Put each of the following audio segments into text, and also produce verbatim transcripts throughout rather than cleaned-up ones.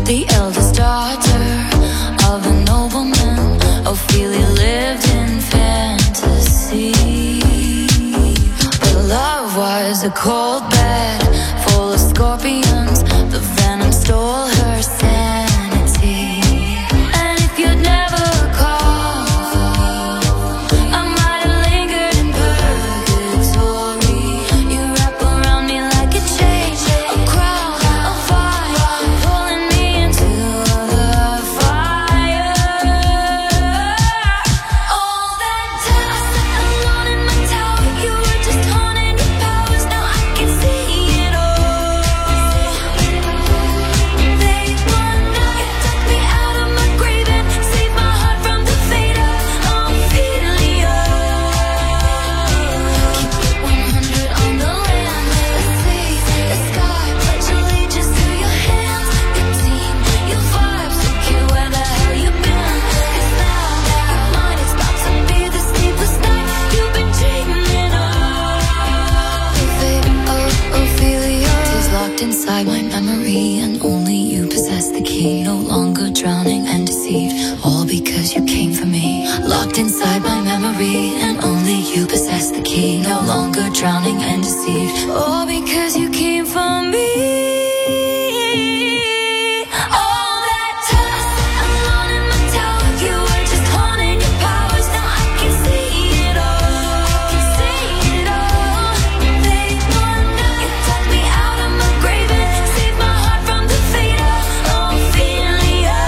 the eldest daughter of a nobleman. Ophelia lived in fantasy, but love was a cold bed full of scorpions. The venom stole her sanity. And if you'd never called, I might have lingered in purgatory. You wrap around me like a chain, a crown, a fire, pulling me into the fire. All that time I sat alone in my tower, you were just haunting your powers. Now I can see it all. They wonder, you took me out of my grave and saved my heart from the fate of Ophelia. Keep it one hundred on the land, the sea, the sky. Pledge allegiance to your hands, your team, your vibes. Don't care where the hell you've been. 'Cause now you're mine. It's about to be the sleepless night you've been dreaming of. The fate of Ophelia is locked inside my memory, and only you possess the key. No longer drowning and deceived, all because you came for me. Locked inside my memory, and only you possess the key. No longer drowning and deceived, all because you came for me. All that time I sat alone in my tower, you were just haunting your powers. Now I can see it all. I can see it all. They wonder, you took me out of my grave and saved my heart from the fate of Ophelia.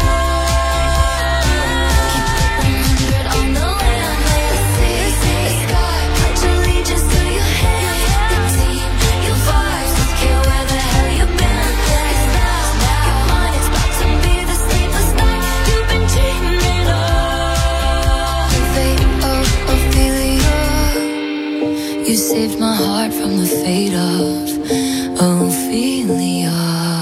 Keep it one hundred on the land, the sea, the sky. Pledge allegiance to your hands, your team, your vibes. Don't care where the hell you've been. 'Cause now you're mine. It's about to be the sleepless night you've been dreaming of. The fate of Ophelia. You saved my heart from the fate of Ophelia.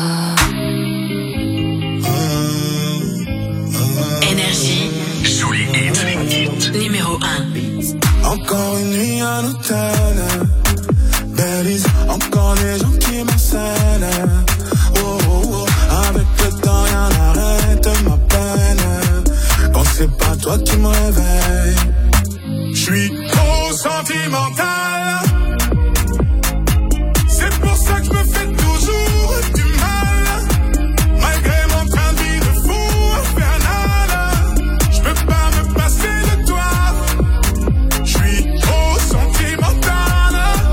Énergie Sous les hits, les hits. numéro un. Encore une nuit à l'hôtel, Belize, encore des gens qui m'assènent. Oh, oh, oh. Avec le temps rien n'arrête ma peine. Quand c'est pas toi qui me réveille, j'suis trop sentimental. C'est pour ça que je me fais toujours du mal. Malgré mon train de vie de fou infernal, j'peux pas me passer de toi. J'suis trop sentimental.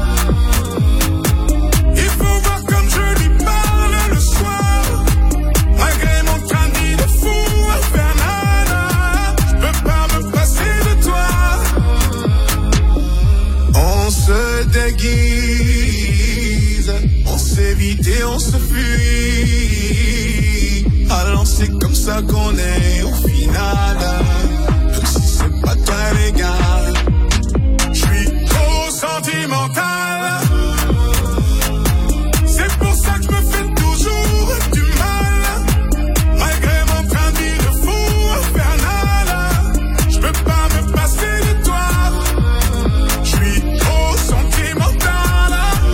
Il faut voir comme je lui parle le soir. Malgré mon train de vie de fou infernal, j'peux pas me passer de toi. On se déguise, on s'évite et on se fuit. Alors c'est comme ça qu'on est au final. Même si c'est pas très légal, j'suis trop sentimental. C'est pour ça que je me fais toujours du mal. Malgré mon train de vie de fou infernal, j'peux pas me passer de toi. J'suis trop sentimental.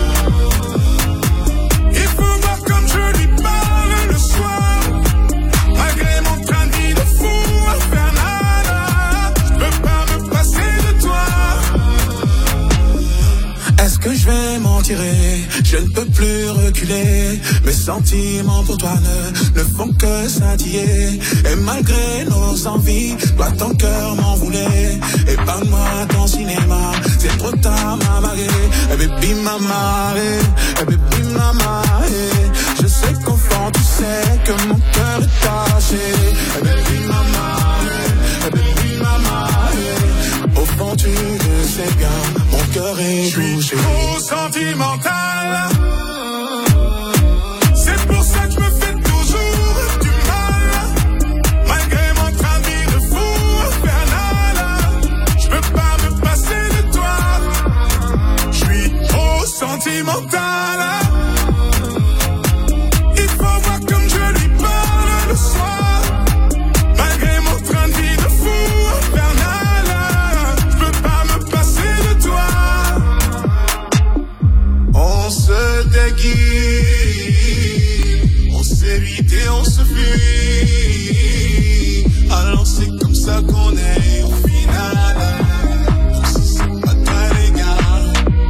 Il faut voir comme je lui parle le soir. Malgré mon train de vie de fou infernal, j'peux pas me passer de toi. Est-ce que je vais m'en tirer? Je ne peux plus reculer. Mes sentiments pour toi ne, ne font que scintiller. Et malgré nos envies, toi ton cœur m'en voulait. Épargne-moi ton cinéma, c'est trop tard ma marée. Eh baby mama, eh baby mama, eh. Je sais qu'au fond tu sais que mon cœur est taché. Eh baby mama, eh baby mama, eh. Au fond tu le sais bien, mon cœur est touché. J'suis trop sentimental. C'est pour ça que je me fais toujours du mal. Malgré mon train de vie de fou infernal, j'peux pas me passer de toi. J'suis trop sentimental. Il faut voir comme je lui parle vérité, on se fuit. Alors c'est comme ça qu'on est au final. Si c'est pas très légal.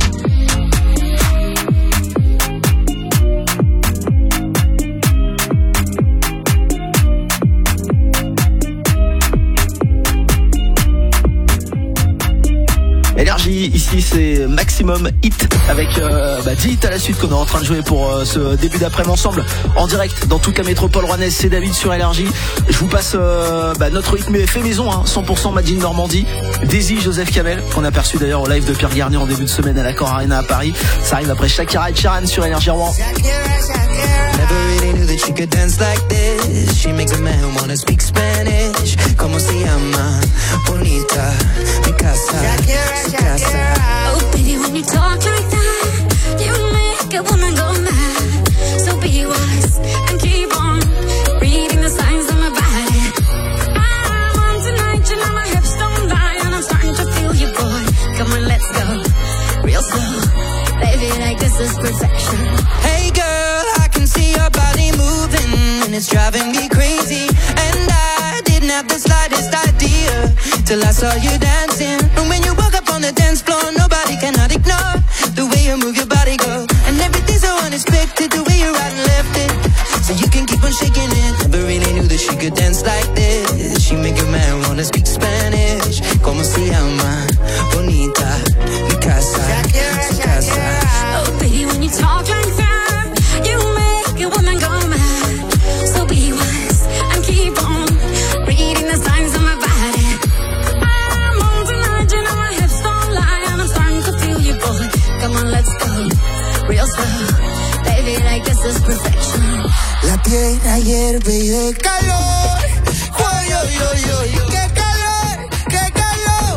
Énergie, ici c'est Maximum Hit avec euh, bah, dix hits à la suite qu'on est en train de jouer pour euh, ce début d'après-midi ensemble en direct dans toute la métropole rouennaise. C'est David sur Énergie. Je vous passe euh, bah, notre rythme fait maison, hein, cent pour cent Made in Normandie. Daisy, Joseph Kamel, qu'on a aperçu d'ailleurs au live de Pierre Garnier en début de semaine à l'Accor Arena à Paris. Ça arrive après Shakira et Sheeran sur Énergie Rouen. Never really knew that she could dance like this. She makes a man wanna speak Spanish. Como se llama? Bonita, mi casa, su casa. Oh, baby, when you talk like that, you make a woman go mad. So be wise and keep on reading the signs of my body. I'm on tonight, you know my hips don't lie, and I'm starting to feel you, boy. Come on, let's go, real slow, baby, like this is perfection. Hey girl, I can see your body moving, and it's driving me crazy. And I didn't have the slightest idea till I saw you dancing. And when you walk up on the dance floor, nobody cannot ignore the way you move your body, girl. And everything's so unexpected, the way you right and left it, so you can keep on shaking it. Never really knew that she could dance like this. She make a man wanna speak Spanish. Como se llama? Bonita, mi casa, su casa. Oh, baby, when you talk like that, you make a woman go mad. So be wise and keep on reading the signs of my body. I'm on tonight, you know my hips don't lie, and I'm starting to feel you, boy. Come on, let's go, real slow, baby, like this is perfection. La tierra hierve y de calor. Uy, uy, uy, uy, qué calor, qué calor.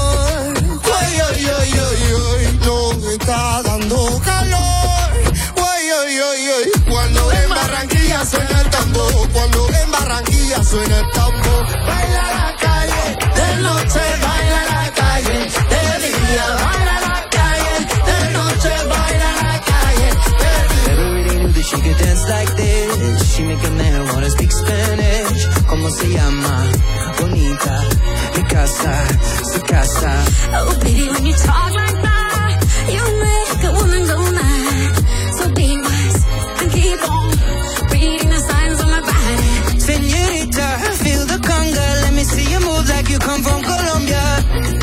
Uy, uy, uy, uy, uy, lo que está dando calor. Uy, uy, uy, uy, cuando en Barranquilla suena el tambor, cuando en Barranquilla suena el tambor. Baila la calle, de noche baila la calle, de día baila la calle, de noche baila la calle, de día. Never really knew that she could dance like this. She make a man wanna speak Spanish. Como se llama? Bonita, mi casa, su casa. Oh, baby, when you talk like that, you make a woman go mad. So be wise and keep on reading the signs of my body. Señorita, feel the conga. Let me see you move like you come from Colombia.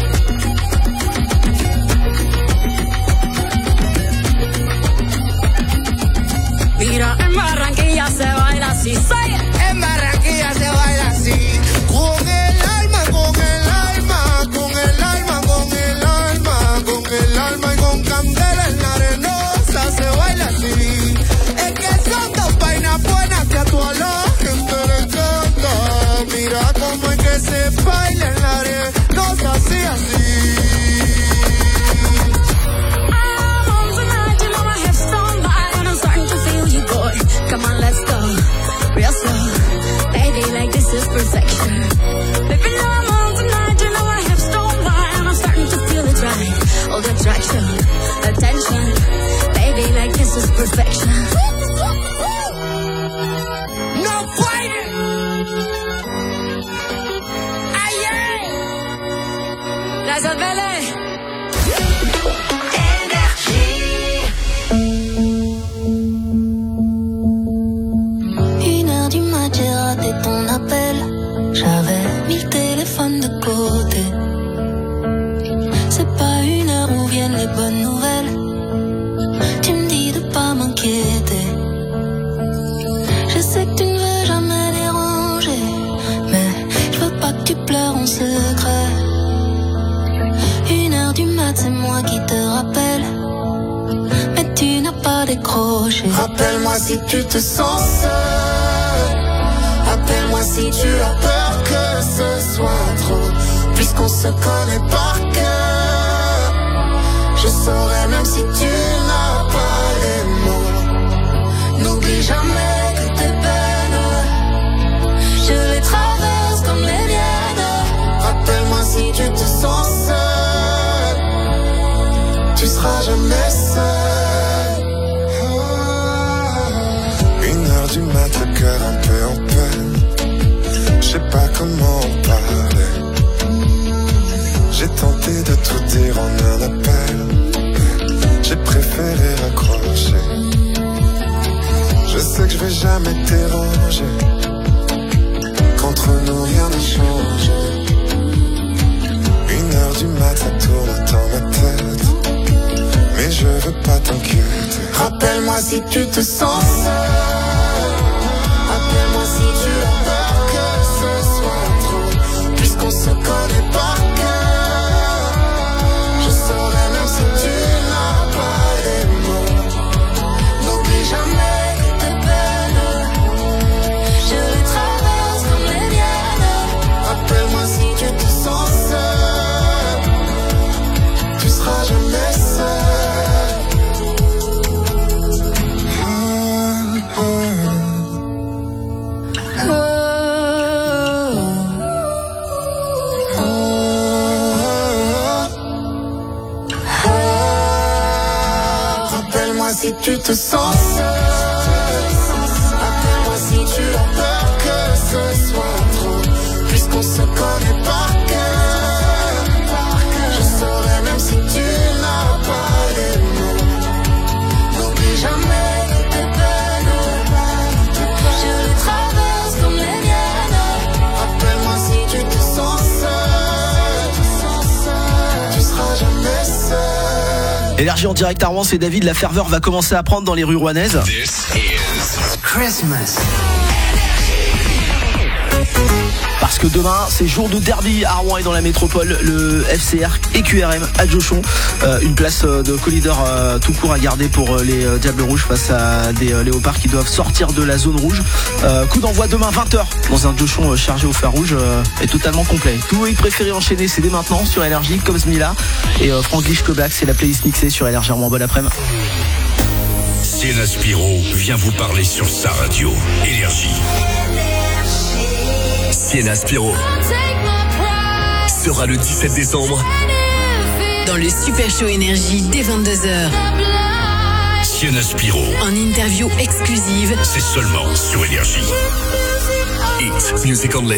Mira, en Barranquilla se baila así, say it. En Barranquilla se baila así. Con el alma, con el alma, con el alma, con el alma, con el alma y con candela en la arenosa se baila así. Es que son dos vainas buenas que a toda la gente le encanta. Mira cómo es que se baila en la arenosa así, así. Come on, let's go, real slow, baby, like this is perfection. Baby, now I'm on tonight, you know my hips don't lie, and I'm starting to feel it right. All the attraction, attention, baby, like this is perfection. No fighting. Aye, Gracias, Bele. J'ai raté ton appel, j'avais mis le téléphone de côté. C'est pas une heure où viennent les bonnes nouvelles. Tu me dis de pas m'inquiéter. Je sais que tu ne veux jamais déranger, mais je veux pas que tu pleures en secret. Une heure du mat, c'est moi qui te rappelle, mais tu n'as pas décroché. rappelle-moi si tu te sens seul. Appelle-moi si tu as peur que ce soit trop. Puisqu'on se connaît par cœur, je saurais même si tu n'as pas les mots. N'oublie jamais que tes peines, je les traverse comme les miennes. Rappelle-moi si tu te sens seul, tu seras jamais seul. Une heure du matin, mat, le cœur un peu en peine. Je sais pas comment en parler. J'ai tenté de tout dire en un appel. J'ai préféré raccrocher. Je sais que je vais jamais te déranger. Qu'entre nous rien ne change. Une heure du mat, ça tourne dans ma tête. Mais je veux pas t'inquiéter. Rappelle-moi si tu te sens seul. Rappelle-moi si tu as peur que ce soit trop. Puisqu'on se connaît par cœur, je saurais même si tu n'as pas les mots. N'oublie jamais que tes peines, je les traverse comme les miennes. Rappelle-moi si tu te sens seul, tu seras jamais seul. Si tu te sens seul, appelle-moi si tu as peur que ce soit trop. Puisqu'on se connaît par cœur, je saurais même si tu n'as pas les mots. N'oublie jamais que tes peines, je les traverse comme les miennes. Rappelle-moi si tu te sens seul, tu seras jamais seul. Énergie en direct à Rouen, c'est David. La ferveur va commencer à prendre dans les rues rouennaises. This is Christmas. Parce que demain, c'est jour de derby à Rouen et dans la métropole. Le F C R et Q R M à Diochon. Euh, une place de co-leader euh, tout court à garder pour les euh, Diables Rouges face à des euh, léopards qui doivent sortir de la zone rouge. Euh, coup d'envoi demain vingt heures dans un Diochon euh, chargé au fer rouge euh, et totalement complet. Tous vos préférés enchaînés, c'est dès maintenant sur Énergie, comme Smila et euh, Franglish Koblack. C'est la playlist mixée sur Énergie Rouen. Bon après-midi. Sienna Spiro vient vous parler sur sa radio. Énergie. Sienna Spiro sera le dix-sept décembre dans le Super Show Énergie dès vingt-deux heures. Sienna Spiro En interview exclusive, c'est seulement sur Énergie. It's music only.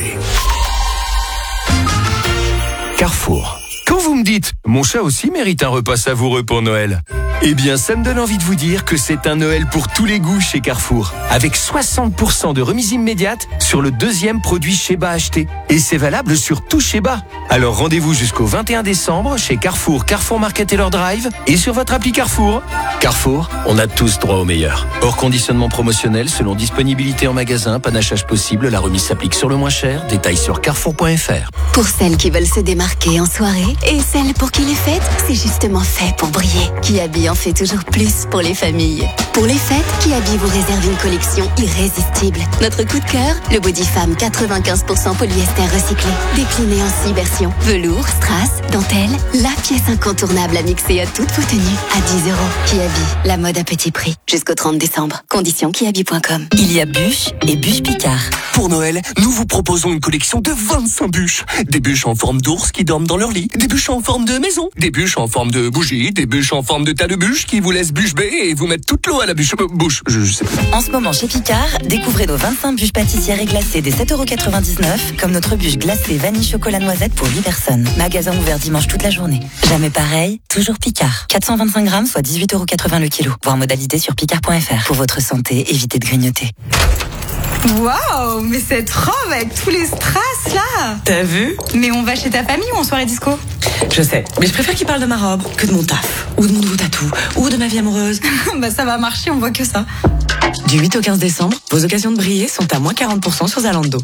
Carrefour. Quand vous me dites « Mon chat aussi mérite un repas savoureux pour Noël », eh bien, ça me donne envie de vous dire que c'est un Noël pour tous les goûts chez Carrefour. Avec soixante pour cent de remise immédiate sur le deuxième produit Sheba acheté. Et c'est valable sur tout Sheba. Alors rendez-vous jusqu'au vingt et un décembre chez Carrefour, Carrefour Market et leur Drive et sur votre appli Carrefour. Carrefour, on a tous droit au meilleur. Hors conditionnement promotionnel, selon disponibilité en magasin, panachage possible, la remise s'applique sur le moins cher. Détails sur carrefour point f r. Pour celles qui veulent se démarquer en soirée et celles pour qui les fêtes, c'est justement fait pour briller. Kiabi en fait toujours plus pour les familles. Pour les fêtes, Kiabi vous réserve une collection irrésistible. Notre coup de cœur, le body femme quatre-vingt-quinze pour cent polyester recyclé. Décliné en six versions. Velours, strass, dentelle, la pièce incontournable à mixer à toutes vos tenues à dix euros. Kiabi, la mode à petit prix. Jusqu'au trente décembre. Conditions kiabi point com. Il y a bûches et bûches Picard. Pour Noël, nous vous proposons une collection de vingt-cinq bûches. Des bûches en forme d'ours qui dorment dans leur lit. Des bûches en forme de maison. Des bûches en forme de bougie. Des bûches en forme de tas de bûches qui vous laissent bûche bée et vous mettent toute l'eau à la bûche. Euh, bouche, je, je sais pas. En ce moment chez Picard, découvrez nos vingt-cinq bûches pâtissières et glacées des sept euros quatre-vingt-dix-neuf, comme notre bûche glacée vanille chocolat noisette pour huit personnes. Magasin ouvert dimanche toute la journée. Jamais pareil, toujours Picard. quatre cent vingt-cinq grammes, soit dix-huit euros quatre-vingts le kilo. Voir modalité sur picard point f r. Pour votre santé, évitez de grignoter. Waouh, mais cette robe avec tous les strass là. T'as vu? Mais on va chez ta famille ou en soirée disco? Je sais, mais je préfère qu'il parle de ma robe que de mon taf, ou de mon nouveau tatou, ou de ma vie amoureuse. Bah ça va marcher, on voit que ça. Du huit au quinze décembre, vos occasions de briller sont à moins quarante pour cent sur Zalando.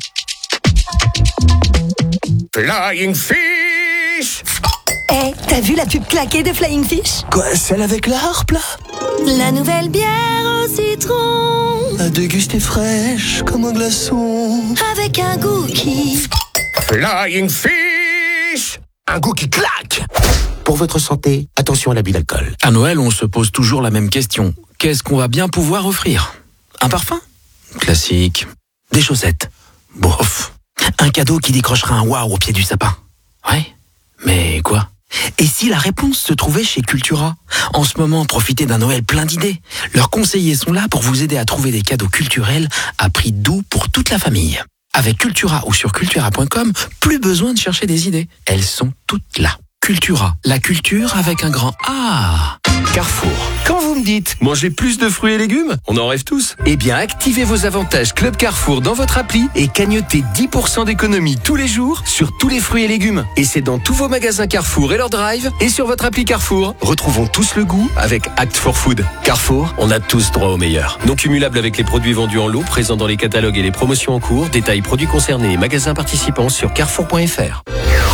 Flying Fish. Eh, hey, t'as vu la pub claquée de Flying Fish? Quoi, celle avec la harpe là? La nouvelle bière au citron, à déguster fraîche comme un glaçon, avec un goût qui... Flying Fish. Un goût qui claque. Pour votre santé, attention à l'abus d'alcool. À Noël, on se pose toujours la même question. Qu'est-ce qu'on va bien pouvoir offrir? Un parfum? Classique. Des chaussettes? Bof. Un cadeau qui décrochera un waouh au pied du sapin? Ouais. Mais quoi? Et si la réponse se trouvait chez Cultura? En ce moment, profitez d'un Noël plein d'idées. Leurs conseillers sont là pour vous aider à trouver des cadeaux culturels à prix doux pour toute la famille. Avec Cultura ou sur cultura point com, plus besoin de chercher des idées. Elles sont toutes là. Cultura, la culture avec un grand A. Carrefour. Quand vous me dites manger plus de fruits et légumes, on en rêve tous. Eh bien, activez vos avantages Club Carrefour dans votre appli et cagnotez dix pour cent d'économie tous les jours sur tous les fruits et légumes. Et c'est dans tous vos magasins Carrefour et leur drive et sur votre appli Carrefour. Retrouvons tous le goût avec Act for Food. Carrefour, on a tous droit au meilleur. Non cumulable avec les produits vendus en lot, présents dans les catalogues et les promotions en cours. Détails produits concernés et magasins participants sur carrefour point f r.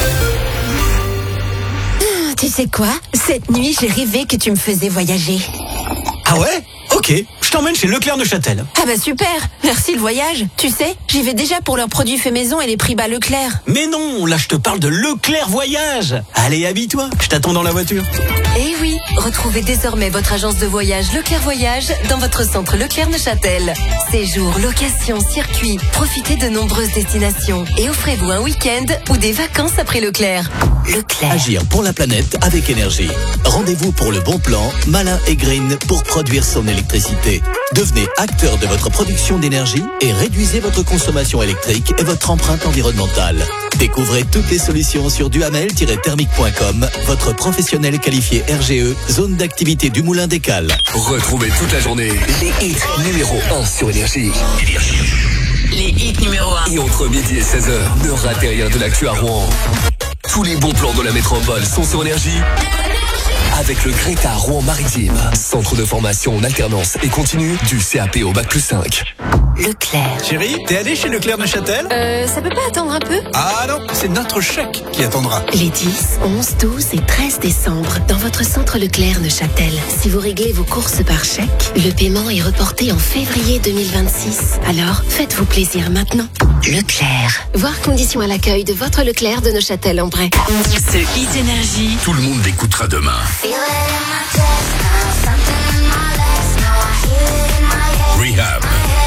Tu sais quoi? Cette nuit, j'ai rêvé que tu me faisais voyager. Ah ouais? Ok, je t'emmène chez Leclerc Neuchâtel. Ah bah super, merci le voyage. Tu sais, j'y vais déjà pour leurs produits faits maison et les prix bas Leclerc. Mais non, là je te parle de Leclerc Voyage. Allez, habille-toi, je t'attends dans la voiture. Eh oui, retrouvez désormais votre agence de voyage Leclerc Voyage dans votre centre Leclerc Neuchâtel. Séjour, location, circuit, profitez de nombreuses destinations et offrez-vous un week-end ou des vacances après Leclerc. Leclerc. Agir pour la planète avec énergie. Rendez-vous pour le bon plan, malin et green pour produire son électricité. Devenez acteur de votre production d'énergie et réduisez votre consommation électrique et votre empreinte environnementale. Découvrez toutes les solutions sur duhamel tiret thermique point com, votre professionnel qualifié R G E, zone d'activité du Moulin des Cales. Retrouvez toute la journée les hits numéro un sur Énergie. Les hits numéro un. Et entre midi et seize heures, ne ratez rien de l'actu à Rouen. Tous les bons plans de la métropole sont sur Énergie. Avec le Greta Rouen Maritime, centre de formation en alternance et continue du C A P au bac plus cinq. Leclerc. Chérie, t'es allé chez Leclerc Neuchâtel? Euh, ça peut pas attendre un peu? Ah non, c'est notre chèque qui attendra. Les dix, onze, douze et treize décembre, dans votre centre Leclerc Neuchâtel. Si vous réglez vos courses par chèque, le paiement est reporté en février deux mille vingt-six. Alors, faites-vous plaisir maintenant. Leclerc. Voir conditions à l'accueil de votre Leclerc de Neuchâtel en prêt. Ce hit énergie. Tout le monde l'écoutera demain. Rehab.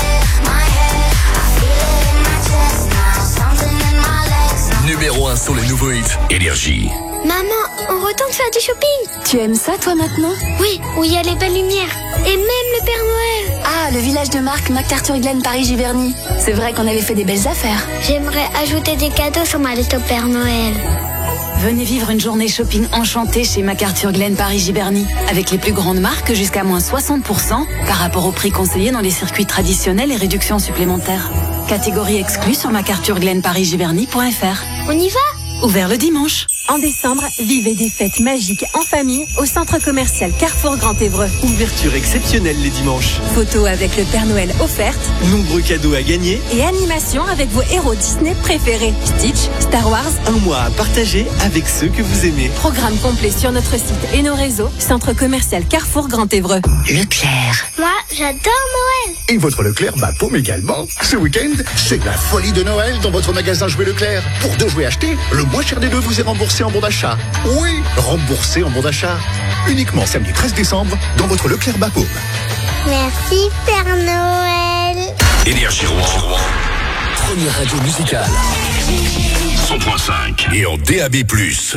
Numéro un sur les nouveaux hits. Énergie. Maman, on retourne faire du shopping. Tu aimes ça toi maintenant? Oui, où il y a les belles lumières. Et même le Père Noël. Ah, le village de marque MacArthur Glen Paris-Giverny. C'est vrai qu'on avait fait des belles affaires. J'aimerais ajouter des cadeaux sur ma liste au Père Noël. Venez vivre une journée shopping enchantée chez MacArthur Glen Paris-Giverny. Avec les plus grandes marques jusqu'à moins soixante pour cent par rapport au prix conseillé dans les circuits traditionnels et réductions supplémentaires. Catégorie exclue sur mac arthur glen paris giverny point f r. On y va? Ouvert le dimanche. En décembre, vivez des fêtes magiques en famille au centre commercial Carrefour Grand Évreux. Ouverture exceptionnelle les dimanches. Photos avec le Père Noël offerte. Nombreux cadeaux à gagner. Et animation avec vos héros Disney préférés. Stitch, Star Wars. Un mois à partager avec ceux que vous aimez. Programme complet sur notre site et nos réseaux. Centre commercial Carrefour Grand Évreux. Leclerc. Moi, j'adore Noël. Et votre Leclerc bat paume également. Ce week-end, c'est la folie de Noël dans votre magasin Jouets Leclerc. Pour deux jouets achetés, le moins cher des deux vous est remboursé en bon d'achat. Oui, remboursé en bon d'achat. Uniquement samedi treize décembre dans votre Leclerc bat paume. Merci Père Noël. Énergie Rouen. Première radio musicale. cent point cinq. Et en D A B plus.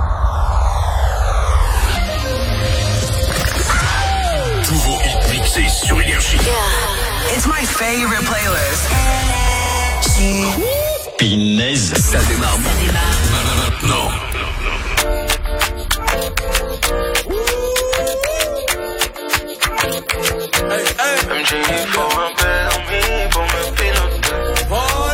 Tous vos hits mixés sur Énergie. Yeah. It's my favorite playlist. Pinaise. Ça démarre. Ça démarre. Maintenant. M J faut un permis pour me piloter.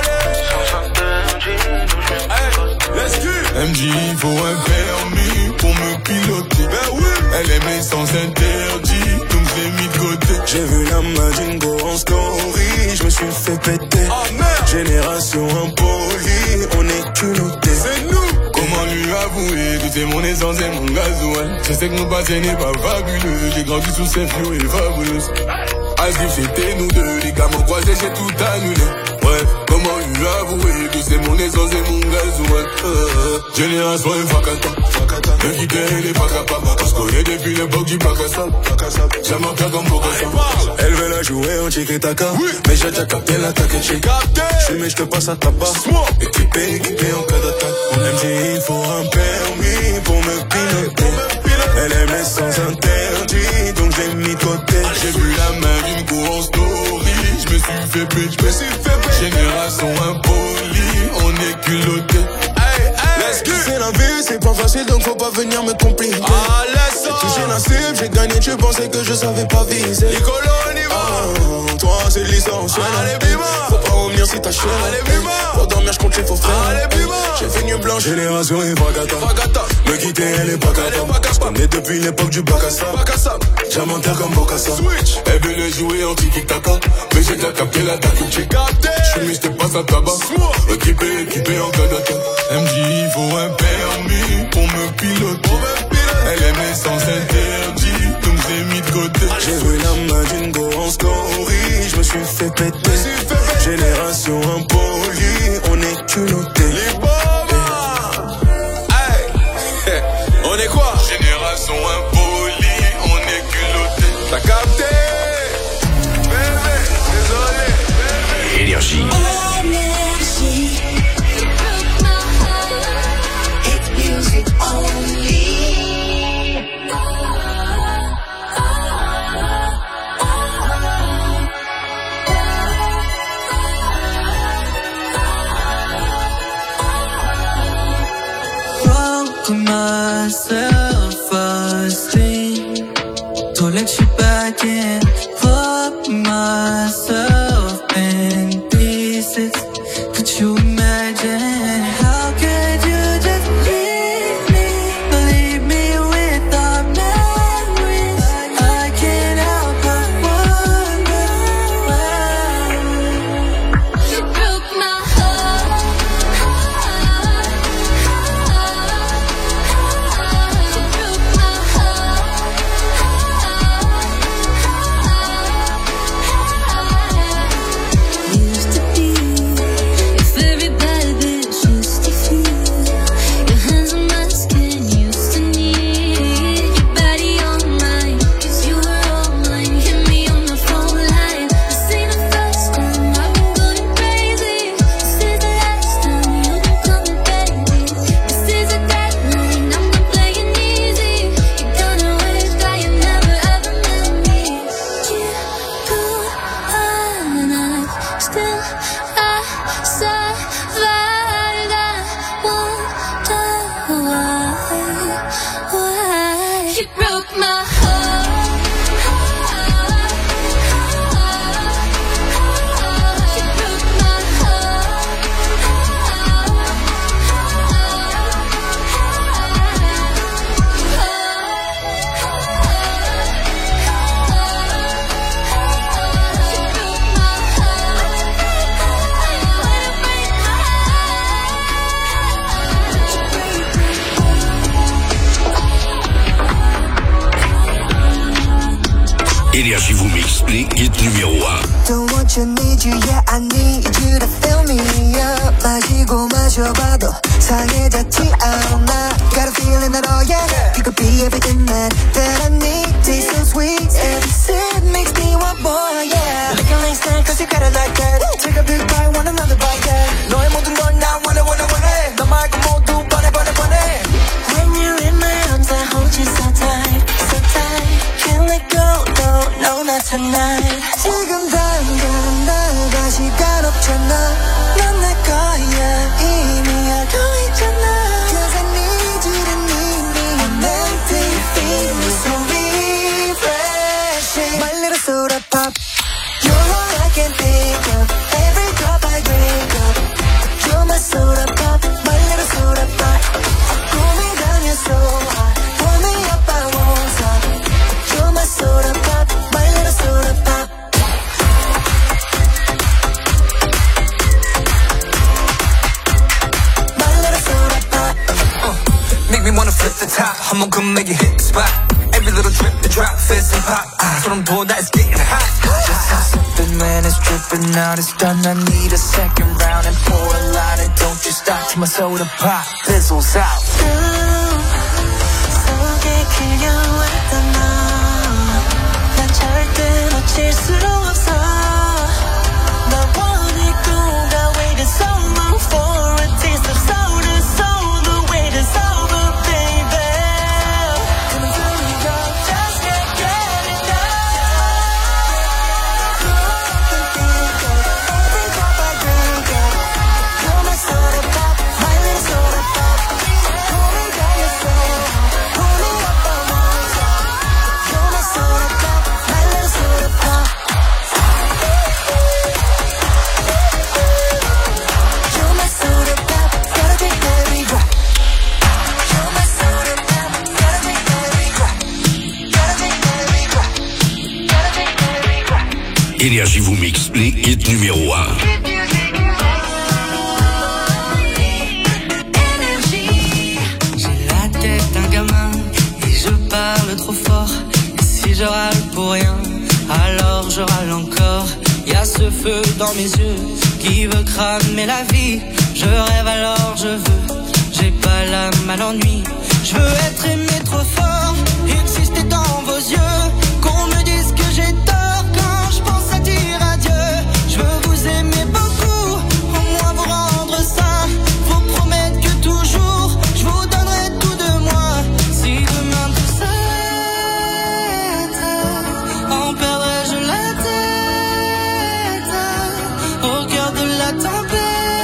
M J faut un permis pour me piloter. Ben oui. Elle aimait sans interdit, donc je l'ai mis de côté. J'ai vu la Madingo en story, je me suis fait péter. Oh merde. Génération impolie, on est culottés. C'est nous. Comment lui avouer que c'est mon essence et mon gasoil? Je sais que mon passé n'est pas fabuleux. J'ai grandi sous cette flou et fabuleuse. As if c'était nous deux, les gars m'ont croisé, j'ai tout annulé. Ouais, comment lui avouer que c'est mon question c'est mon gaz, ouais. Euh, génération Fakata, Fakata. Me quitter, il est pas capable. On se connaît depuis l'époque du Pakasab. J'aime un plat comme Bokassa. Elle veut la jouer en tiki-taka. Mais j'ai déjà capté l'attaque et j'ai capté. Je mais je te passe à tabac. Équipé, équipé en cas d'attaque. En M G, il faut un permis pour me piloter. Elle aimait sans interdit, donc j'ai mis de côté. J'ai vu la main d'une cour en story. Je me suis fait bitch, je me suis fait bitch. Génération impolie, on est culotté. C'est la vie, c'est pas facile donc faut pas venir me compliquer. Ah, laisse ça. J'ai la cible, j'ai gagné, tu pensais que je savais pas viser. Nicolo, on y va. Ah, toi c'est l'essentiel. Allez, bima. Faut pas revenir si t'as chaud. Allez, bima. Pour dormir, j'compte les faux frères. Allez, bima. J'ai fait une blanche. Génération et Fakata. Me quitter, elle est pas capable. J'connais depuis l'époque du Bakassa. J'inventaire comme Bokassa. Elle veut le jouer en tiki-taka. Mais j'ai déjà capté l'attaque, j'ai capté. J'suis mis, j'te passe à tabac. Équipé, équipé en cas d'attaque. M J, il faut un permis pour me piloter. Elle aimait sans interdit, donc j'ai mis de côté. J'ai vu la main d'une go en story, je me suis fait péter. Génération impolie, on est culotté. Les bombes, hey. On est quoi? Génération impolie, on est culotté. T'as capté? Bébé, désolé. Énergie. My self-esteem don't let you back in. Put myself in pieces. Could you imagine? How could you just leave me? Leave me with our memories. I can't help but wonder why. You broke my heart. Énergie vous mixe les hits numéro un. Don't want you, need you, yeah I need you to fill me up. 마시고 마셔봐도 상해졌지 않아. Got a feeling that oh yeah, you could be everything that, that I need. Taste so sweet, every sip makes me want more, yeah. Looking like snack cause you got it like that. Take a big bite, want another bite, yeah. 너의 모든 건 나 원해 원해 원해. 너 말고 모두 뻔해 뻔해 뻔해. When you're in my arms I hold you so tight, so tight. Can't let go, no, no, not tonight. 지금 당장 나가 시간 없잖아. 넌 내 거야 이미 알고 있잖아. Cause I need you to need me. I'm empty, feeling so refreshing. My little soda pop. You're all I can think of. Every drop I drink up. You're my soda pop, my little soda pop. Cool me down, you're so hot. Pull me up, I won't stop. You're my soda pop, my little soda pop. My little soda pop. Uh, make me wanna flip the top. 한번 come make it hit the spot. Every little drip, the drop, fizz and pop. 소름 돋아, it's getting hot. Just stop sipping, man, it's dripping out. It's done, I need a second round and pour a lot. And don't you to my soda pop. Pencils out. 속에 그려왔던 너, 난 절대 놓칠 수 없어. 나 원했고 나 waited so long for a taste of soul to soul. The wait is over, baby. Come and tell me love, just can't get enough. Every drop I drink it, you're my soda pop, my little soda pop. Pull me down your soul, pull me up on one top. You're my soda pop, my little soda pop. You're my soda pop, gotta be heavy drop. You're my soda pop, gotta be heavy drop. Gotta be heavy drop. Gotta be heavy drop. Énergie vous mixe les hits numéro un. J'ai la tête d'un gamin et je parle trop fort. Et si je râle pour rien, alors je râle encore. Y'a ce feu dans mes yeux qui veut cramer la vie. Je rêve alors je veux, j'ai pas l'âme à l'ennui. Je veux être aimé trop fort, exister dans vos yeux. Qu'on me dise que j'ai tort quand je pense à dire adieu. Je veux vous aimer beaucoup, au moins vous rendre ça. Vous promettre que toujours je vous donnerai tout de moi. Si demain tout s'arrête, en perdrais-je la tête au cœur de la tempête.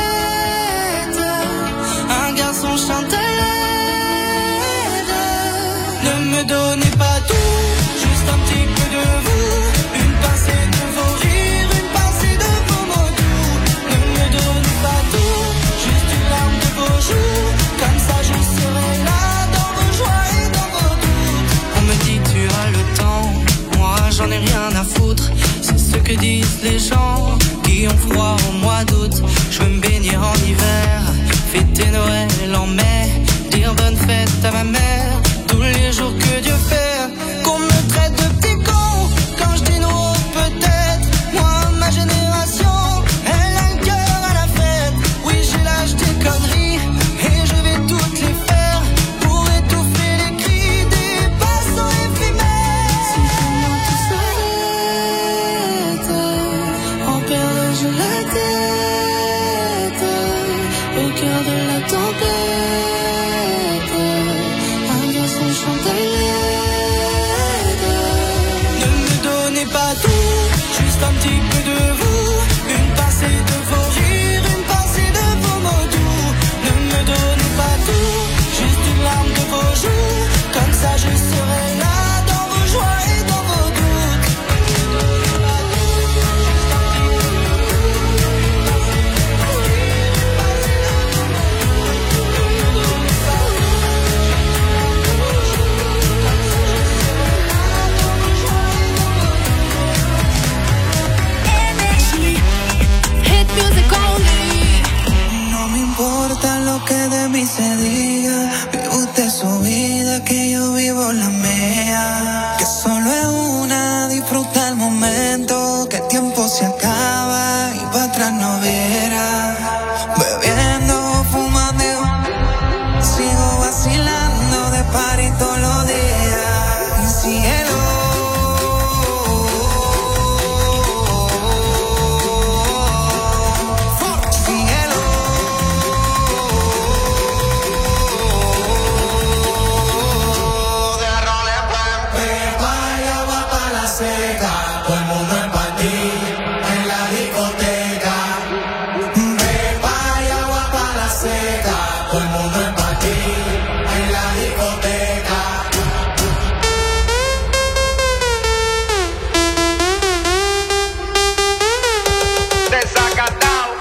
Un garçon chante à l'aide. Ne me donnez pas tout, juste un petit peu de vous. Une pincée de vos rires, une pincée de vos mots doux. Ne me donnez pas tout, juste une larme de vos joues. Comme ça je serai là dans vos joies et dans vos doutes. On me dit tu as le temps, moi j'en ai rien à foutre. C'est ce que disent les gens qui ont froid au mois d'août. Je veux me baigner en hiver, fêter Noël en mai, dire bonne fête à ma mère tous les jours que Dieu fait. Qu'on me traite de petit con quand je dis non, peut-être. Moi, ma génération, elle a le cœur à la fête. Oui, j'ai l'âge des conneries et je vais toutes les faire pour étouffer les cris des passants éphémères. Si demain tout s'arrête, en perdrais-je la tête au cœur de la tempête. Un garçon chante à l'aide. Ne me donnez pas tout, juste un petit peu de vous. Une pincée de vos rires, une pincée de vos mots doux. Ne me donnez pas tout, juste une larme de vos joues. Comme ça je serai là dans vos joies et dans vos doutes. Ne me donnez pas tout, juste un petit peu de vous. Une pincée de vos rires, une pincée de vos mots doux. Ne me donnez pas tout, juste une larme de vos joues. Comme ça je serai là dans vos joies et dans vos doutes. Energy, hit music only. No me importa lo que de mí se diga. Vive usted su vida, que yo vivo la mía. Que solo es una, disfruta el momento. Que el tiempo se acaba y para atrás no viera. Bebiendo, fumando, sigo vacilando de party todos los días. Y cielo. Cielo. De roles, bebé, y agua pa' la seca. Todo el mundo en party, en la discoteca. Beba y agua pa' la seca. Todo el mundo en party, en la discoteca. Desacatao.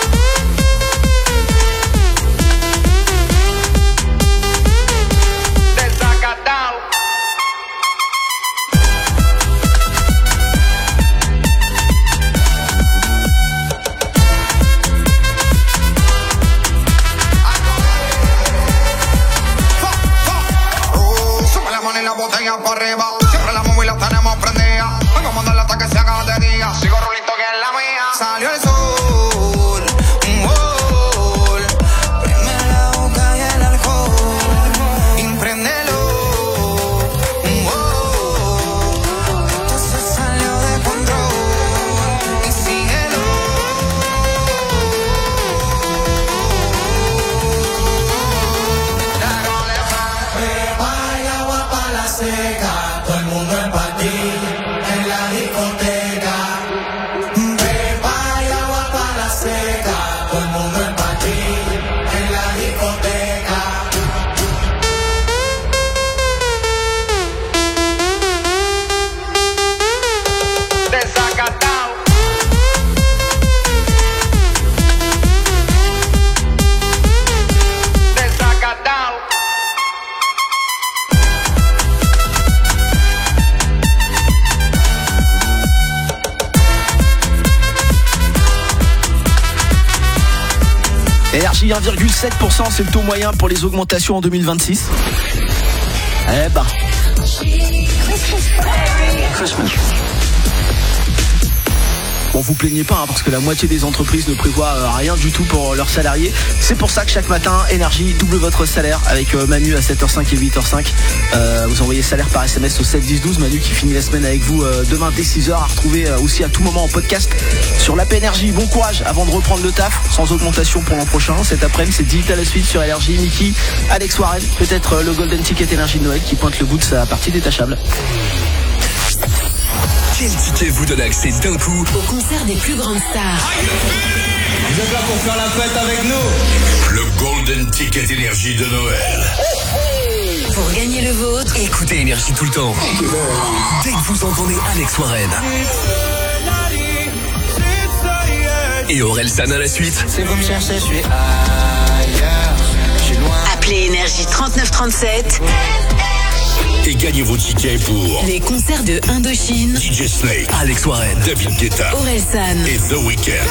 Desacatao. Uh, sube la mano y la botella para arriba. Siempre la móvil la tenemos prendida. Vengo a mandarla hasta que se haga de día. Sigo rulito que es la mía. Salió el sol. Un gol. Primero Énergie un virgule sept pour cent, c'est le taux moyen pour les augmentations en deux mille vingt-six. Eh ben. Christmas. Bon, vous plaignez pas hein, parce que la moitié des entreprises ne prévoient euh, rien du tout pour leurs salariés. C'est pour ça que chaque matin, Énergie double votre salaire avec euh, Manu à sept heures cinq et huit heures cinq. Euh, vous envoyez salaire par S M S au sept dix douze. Manu qui finit la semaine avec vous euh, demain dès six heures, à retrouver euh, aussi à tout moment en podcast sur l'app Énergie. Bon courage avant de reprendre le taf, sans augmentation pour l'an prochain. Cet après-midi, c'est Digital à la suite sur Énergie. Mickey, Alex Warren, peut-être euh, le Golden Ticket Énergie de Noël qui pointe le bout de sa partie détachable. Quel ticket vous donne accès d'un coup au concert des plus grandes stars? Vous êtes là pour faire la fête avec nous? Le Golden Ticket Énergie de Noël. Pour gagner le vôtre, écoutez Énergie tout le temps. Dès que vous entendez Alex Warren et Orelsan à la suite. Si vous me cherchez, je suis ailleurs. Je suis loin. Appelez Énergie trente-neuf trente-sept. Et gagnez vos tickets pour les concerts de Indochine, D J Snake, Alex Warren, David Guetta, Orelsan et The Weeknd.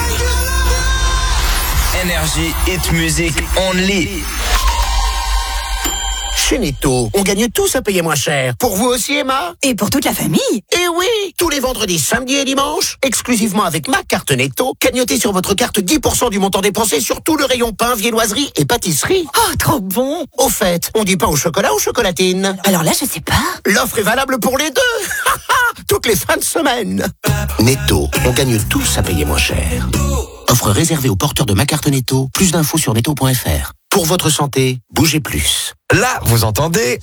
Énergie, hit music only. Chez Netto, on gagne tous à payer moins cher. Pour vous aussi, Emma? Et pour toute la famille? Eh oui! Tous les vendredis, samedis et dimanches, exclusivement avec ma carte Netto, cagnotez sur votre carte dix pour cent du montant dépensé sur tout le rayon pain, viennoiserie et pâtisserie. Oh, trop bon! Au fait, on dit pas au chocolat ou chocolatine? Alors là, je sais pas. L'offre est valable pour les deux! Toutes les fins de semaine. Netto, on gagne tous à payer moins cher. Offre réservée aux porteurs de ma carte Netto. Plus d'infos sur netto point f r. Pour votre santé, bougez plus. Là, vous entendez?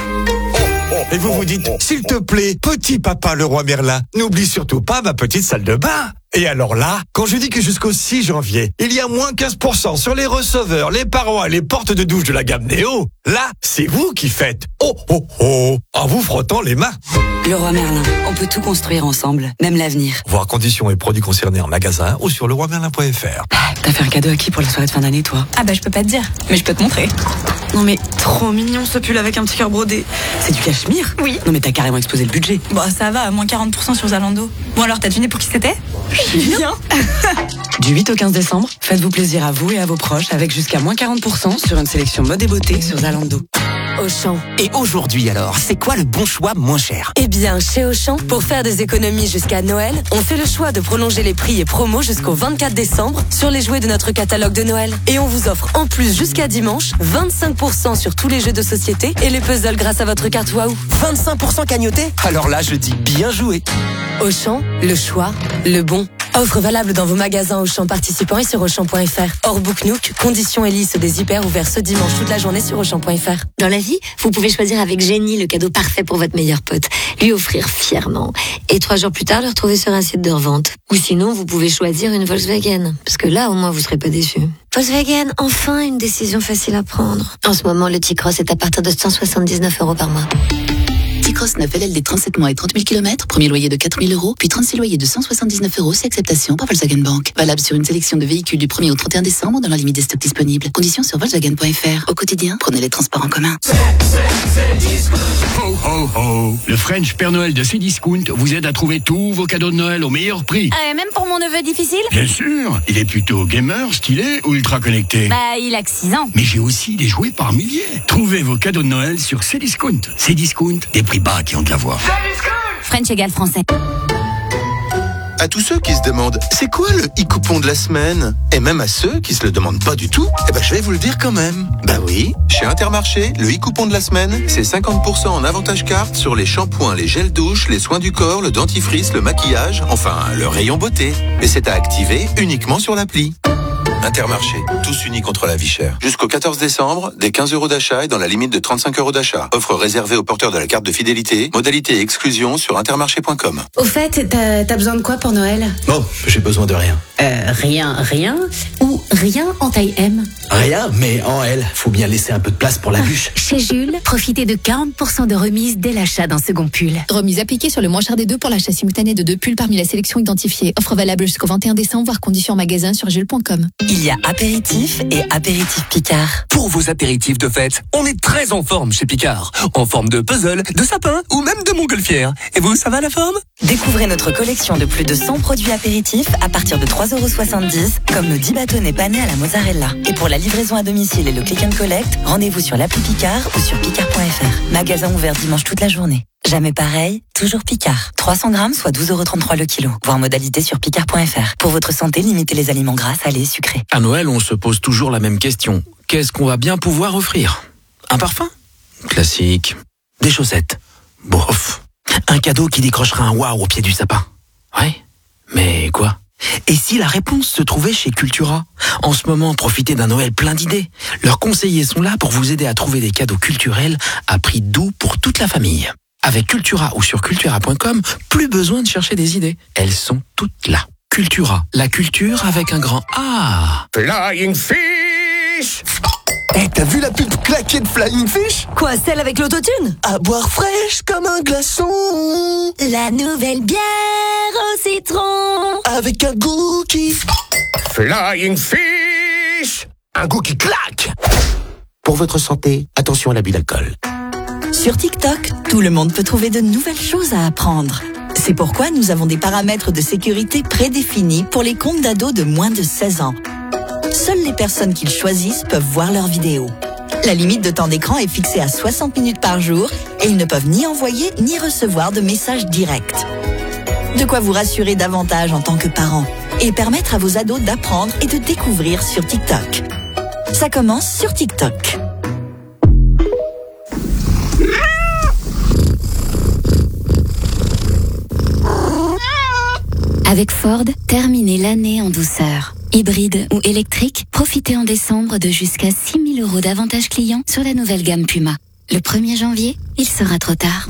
Et vous vous dites, s'il te plaît, petit papa le roi Merlin, n'oublie surtout pas ma petite salle de bain. Et alors là, quand je dis que jusqu'au six janvier, il y a moins quinze pour cent sur les receveurs, les parois et les portes de douche de la gamme Néo, là, c'est vous qui faites oh oh oh en vous frottant les mains. Le roi Merlin, on peut tout construire ensemble, même l'avenir. Voir conditions et produits concernés en magasin ou sur le roi merlin point f r. T'as fait un cadeau à qui pour la soirée de fin d'année, toi? Ah bah je peux pas te dire, mais je peux te montrer. Non mais trop mignon ce pull avec un petit cœur brodé. C'est du cachemire? Oui. Non mais t'as carrément explosé le budget. Bon ça va, moins quarante pour cent sur Zalando. Bon alors t'as deviné pour qui c'était? Bien. Du huit au quinze décembre, faites-vous plaisir à vous et à vos proches avec jusqu'à moins quarante pour cent sur une sélection mode et beauté sur Zalando. Auchan. Et aujourd'hui alors, c'est quoi le bon choix moins cher? Eh bien, chez Auchan, pour faire des économies jusqu'à Noël, on fait le choix de prolonger les prix et promos jusqu'au vingt-quatre décembre sur les jouets de notre catalogue de Noël. Et on vous offre en plus jusqu'à dimanche vingt-cinq pour cent sur tous les jeux de société et les puzzles grâce à votre carte Waouh. vingt-cinq pour cent cagnoté? Alors là, je dis bien joué. Auchan, le choix, le bon. Offre valable dans vos magasins Auchan participants et sur Auchan point f r. Hors Book Nook, conditions et liste des hyper ouverts ce dimanche toute la journée sur Auchan point f r. Dans la vie, vous pouvez choisir avec génie le cadeau parfait pour votre meilleur pote, lui offrir fièrement, et trois jours plus tard le retrouver sur un site de revente. Ou sinon, vous pouvez choisir une Volkswagen, parce que là, au moins, vous serez pas déçus. Volkswagen, enfin une décision facile à prendre. En ce moment, le T-Cross est à partir de cent soixante-dix-neuf euros par mois. T-Cross neuf L L D trente-sept mois et trente mille kilomètres, premier loyer de quatre mille euros, puis trente-six loyers de cent soixante-dix-neuf euros, c'est acceptation par Volkswagen Bank. Valable sur une sélection de véhicules du premier au trente et un décembre dans la limite des stocks disponibles. Conditions sur Volkswagen point f r. Au quotidien, prenez les transports en commun. Ho ho ho! Le French Père Noël de Cdiscount vous aide à trouver tous vos cadeaux de Noël au meilleur prix. Ah, et même pour mon neveu difficile? Bien sûr, il est plutôt gamer, stylé ou ultra connecté? Bah, il a que six ans. Mais j'ai aussi des jouets par milliers. Trouvez vos cadeaux de Noël sur Cdiscount. Cdiscount, des prix bas qui ont de la voix. French égale français. À tous ceux qui se demandent c'est quoi le e-coupon de la semaine, et même à ceux qui se le demandent pas du tout, eh ben je vais vous le dire quand même. Bah oui, chez Intermarché, le e-coupon de la semaine, c'est cinquante pour cent en avantage carte sur les shampoings, les gels douche, les soins du corps, le dentifrice, le maquillage, enfin le rayon beauté. Et c'est à activer uniquement sur l'appli. Intermarché, tous unis contre la vie chère. Jusqu'au quatorze décembre, des quinze euros d'achat et dans la limite de trente-cinq euros d'achat. Offre réservée aux porteurs de la carte de fidélité. Modalité et exclusion sur intermarché point com. Au fait, t'as, t'as besoin de quoi pour Noël? Bon, j'ai besoin de rien. Euh, rien, rien? Ou rien en taille M? Rien, mais en L. Faut bien laisser un peu de place pour la bûche. Chez Jules, profitez de quarante pour cent de remise dès l'achat d'un second pull. Remise appliquée sur le moins cher des deux pour l'achat simultané de deux pulls parmi la sélection identifiée. Offre valable jusqu'au vingt et un décembre, voire conditions en magasin sur jules point com. Il y a apéritif et apéritif Picard. Pour vos apéritifs de fête, on est très en forme chez Picard. En forme de puzzle, de sapin ou même de montgolfière. Et vous, ça va la forme? Découvrez notre collection de plus de cent produits apéritifs à partir de trois euros soixante-dix, comme nos dix bâtonnets panés à la mozzarella. Et pour la livraison à domicile et le click and collect, rendez-vous sur l'appli Picard ou sur picard point f r. Magasin ouvert dimanche toute la journée. Jamais pareil, toujours Picard. trois cents grammes, soit douze euros trente-trois le kilo. Voir modalité sur picard point f r. Pour votre santé, limitez les aliments gras, salés et sucrés. À Noël, on se pose toujours la même question. Qu'est-ce qu'on va bien pouvoir offrir? Un parfum? Classique. Des chaussettes? Bof. Un cadeau qui décrochera un waouh au pied du sapin? Ouais. Mais quoi? Et si la réponse se trouvait chez Cultura? En ce moment, profitez d'un Noël plein d'idées. Leurs conseillers sont là pour vous aider à trouver des cadeaux culturels à prix doux pour toute la famille. Avec Cultura ou sur cultura point com, plus besoin de chercher des idées. Elles sont toutes là. Cultura, la culture avec un grand A. Flying Fish. Eh, hey, t'as vu la pub claquée de Flying Fish? Quoi, celle avec l'autotune? À boire fraîche comme un glaçon. La nouvelle bière au citron. Avec un goût qui... Flying Fish. Un goût qui claque. Pour votre santé, attention à l'abus d'alcool. Sur TikTok, tout le monde peut trouver de nouvelles choses à apprendre. C'est pourquoi nous avons des paramètres de sécurité prédéfinis pour les comptes d'ados de moins de seize ans. Seules les personnes qu'ils choisissent peuvent voir leurs vidéos. La limite de temps d'écran est fixée à soixante minutes par jour et ils ne peuvent ni envoyer ni recevoir de messages directs. De quoi vous rassurer davantage en tant que parent et permettre à vos ados d'apprendre et de découvrir sur TikTok. Ça commence sur TikTok. Avec Ford, terminez l'année en douceur. Hybride ou électrique, profitez en décembre de jusqu'à six mille euros d'avantages clients sur la nouvelle gamme Puma. Le premier janvier, il sera trop tard.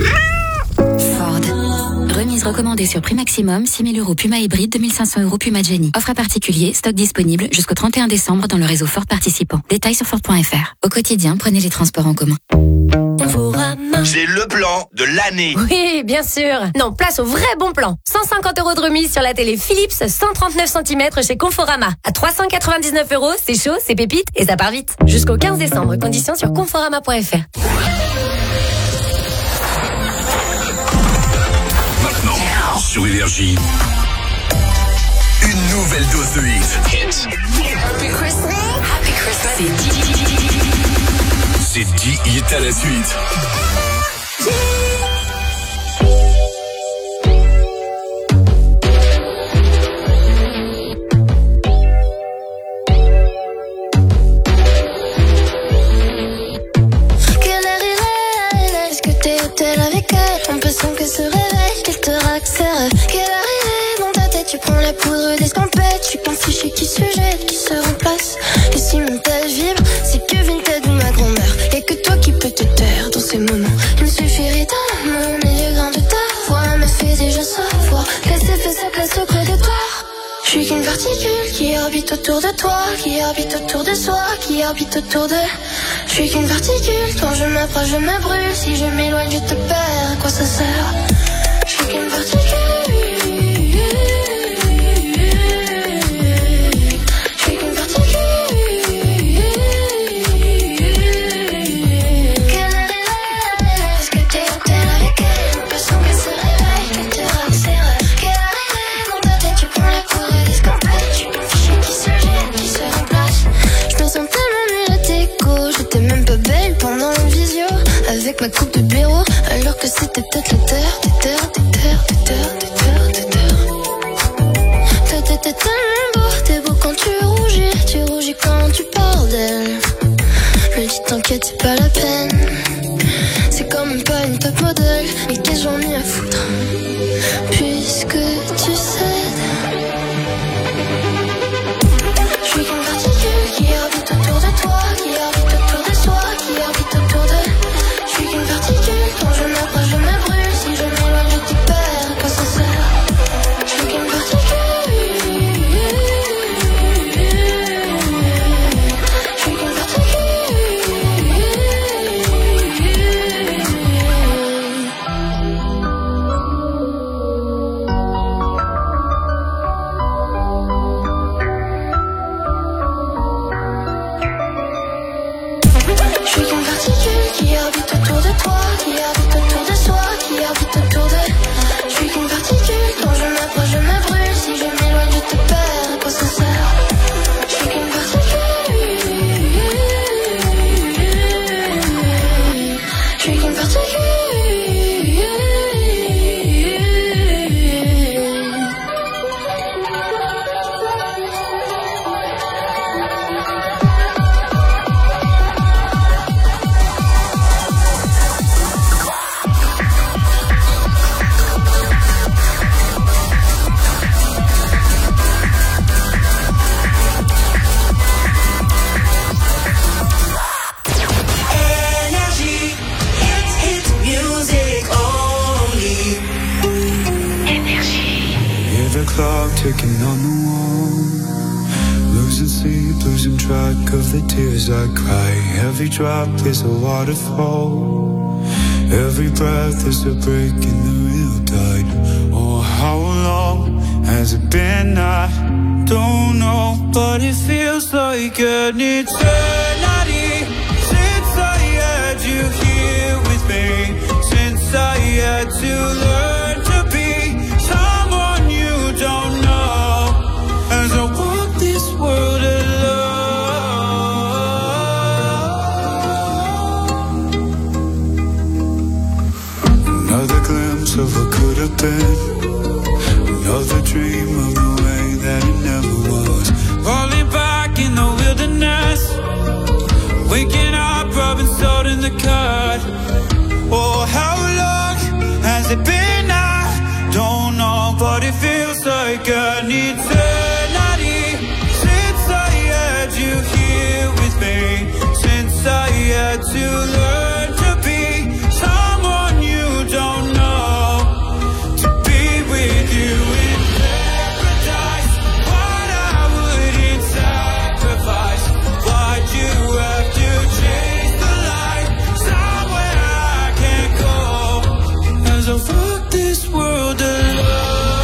Ford. Remise recommandée sur prix maximum, six mille euros Puma hybride, deux mille cinq cents euros Puma Jenny. Offre à particulier, stock disponible jusqu'au trente et un décembre dans le réseau Ford participant. Détails sur Ford point f r. Au quotidien, prenez les transports en commun. C'est le plan de l'année. Oui, bien sûr. Non, place au vrai bon plan. cent cinquante euros de remise sur la télé Philips cent trente-neuf centimètres chez Conforama. À trois cent quatre-vingt-dix-neuf euros, c'est chaud, c'est pépite et ça part vite. Jusqu'au quinze décembre, conditions sur conforama point f r. Maintenant, sur Énergie, une nouvelle dose de hits. Happy Christmas. Happy Christmas. C'est dix. C'est dix hits à la suite. L'impression que ce réveil, qu'elle te raque ses rêves. Qu'elle arrivée dans ta tête, tu prends la poudre d'escampette. Tu t'en fiches et qui se jette, qui se remplace. Et si mon tel vibre, c'est que Vinted ou ma grand-mère. Y'a que toi qui peux te taire dans ces moments. Il me suffirait d'un mot, milieu grain de ta voix me fait déjà savoir qu'elle s'est fait sa place auprès de toi. Je suis qu'une particule qui orbite autour de toi, qui orbite autour de soi, qui orbite autour de... Je suis qu'une particule, quand je m'approche je me brûle, si je m'éloigne je te perds, à quoi ça sert? Je suis qu'une particule. Je suis qu'une particule. Qu'elle arrive, est-ce que t'es hôtel avec elle? L'impression qu'elle se réveille, qu'elle te rate ses rêves. Qu'elle arrive, dans ta tête tu prends la poudre d'escampette. Tu m'en fiches qui se jette, qui se remplace. Je me sens tellement nulle à tes coups. J'étais même pas belle pendant la visio, avec ma coupe de blaireau, alors que c'était peut-être la terre, des terres, des terres, des terres, des terres, des terres. Ta tête est tellement beau, t'es beau quand tu rougis, tu rougis quand tu parles d'elle. Je me dis t'inquiète, c'est pas la peine. C'est quand même pas une top modèle, mais qu'est-ce que j'en ai à foutre, puisque tu cèdes. Je suis qu'une particule qui orbite autour de toi, qui orbite autour de soi, qui orbite autour de... Je suis qu'une particule, quand je m'approche je me brûle, si je m'éloigne je te perds, à quoi ça sert? Je suis qu'une particule. Je suis qu'une particule. particules qui orbitent autour de toi, qui orbitent autour de soi, qui orbitent autour de. Je suis qu'une particule, quand je m'approche, je me brûle. Si je m'éloigne, je te perds, à quoi ça sert? Je suis qu'une particule. Je suis qu'une particule. Clock ticking on the wall, losing sleep, losing track of the tears I cry. Every drop is a waterfall, every breath is a break in the real tide. Oh, how long has it been? I don't know, but it feels like an eternity since I had you here with me, since I had to learn to be someone you don't know, as I walk this world alone. Another glimpse of what could have been, another dream of the way that it never was. Falling back in the wilderness, waking up, rubbing salt in the cut. Oh, how long has it been? I don't know, but it feels like an eternity since I had you here with me, since I had to learn to be someone you don't know, to be with you in paradise. What I wouldn't sacrifice, why'd you have to chase the light somewhere I can't go, as I walk this world alone.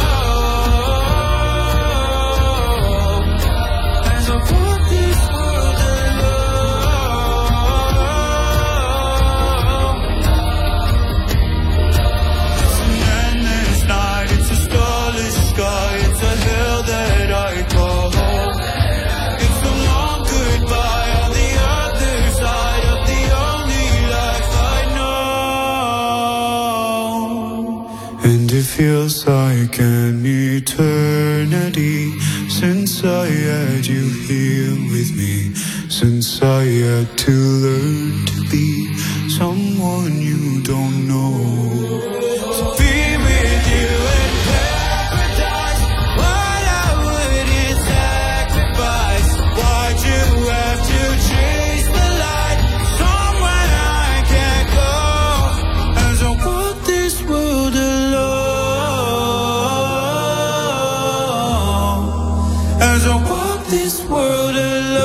Feels like an eternity since I had you here with me, since I had to learn to be someone you don't know. To be with you in paradise, what I wouldn't sacrifice, why'd you have to chase the light somewhere I can't go, as I walk this world alone. As I walk this world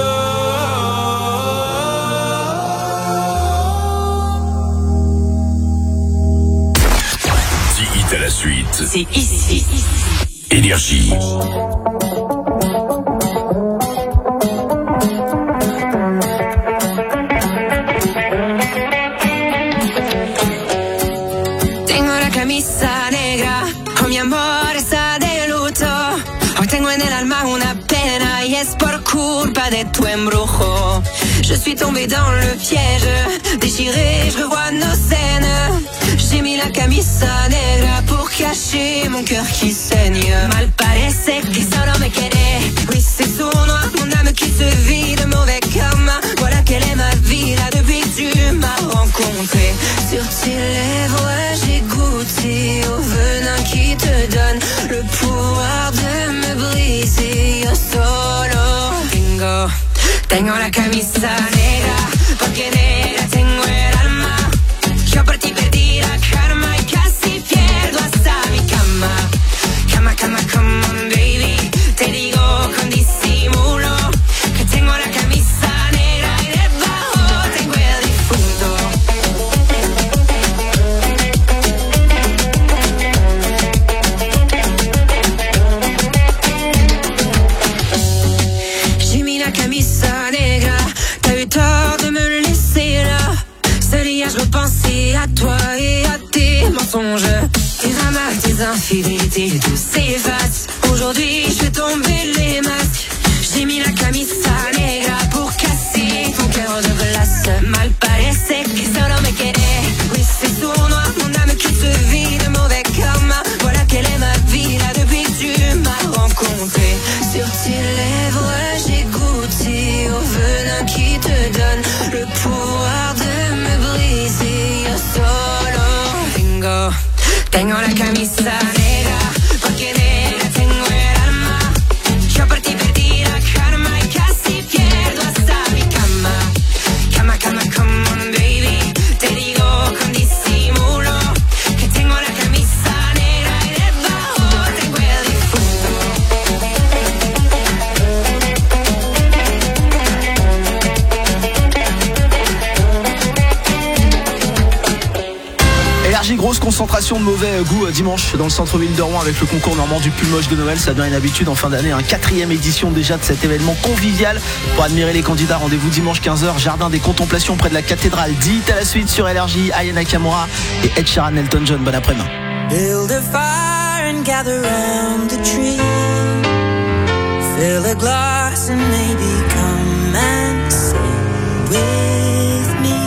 alone. dix hits à la suite. C'est ici. Énergie. Tengo la camisa negra, oh mi amor está de luto. Hoy tengo en el alma una pena y es por culpa de tu embrujo. Je suis tombée dans le piège, déchirée, je revois nos scènes. J'ai mis la camisa negra pour cacher mon cœur qui saigne. Mal parece que solo me quiere. Oui, c'est sournois, mon âme qui se vide, mauvais karma. Voilà quelle est ma vie là depuis que tu m'as rencontré. Sur tes lèvres, j'ai goûté au venin qui te donne le pouvoir de me briser. Yo solo tengo, tengo la camisa negra, porque negra tengo el alma. Yo por ti perdí la karma y casi pierdo hasta mi cama. Cama, cama, come on baby, te digo con disimulo que tengo la camisa negra y debajo tengo el difunto. J'ai mis la camisa negra, t'as eu tort de me laisser là. infidélité, tout s'efface. Aujourd'hui, je fais tomber les masques. J'ai mis la camisa negra pour casser ton cœur de glace. Mal parece que solo me quedé. Oui, c'est sournois, mon âme qui se vide de mauvais karma. Voilà quelle est ma vie là depuis que tu m'as rencontré. Sur tes lèvres, j'ai goûté au venin qui te donne le pouvoir de me briser. Yo solo tengo, tengo la camisa negra, porque negra tengo el alma. Yo por ti perdí la karma y casi pierdo hasta mi cama. Cama, cama, come on baby. Te digo con disimulo que tengo la camisa negra y debajo tengo el difunto. Énergie, grosse concentration de mauvais goût dimanche dans le centre-ville de Rouen avec le concours normand du plus moche de Noël. Ça devient une habitude en fin d'année, un quatrième édition déjà de cet événement convivial. Pour admirer les candidats, rendez-vous dimanche quinze heures, Jardin des Contemplations près de la cathédrale. Dit à la suite sur Énergie, Aya Nakamura et Ed Sheeran, Elton John. Bon après-midi. Build a fire and gather round the tree. Fill a glass and maybe come and sing with me.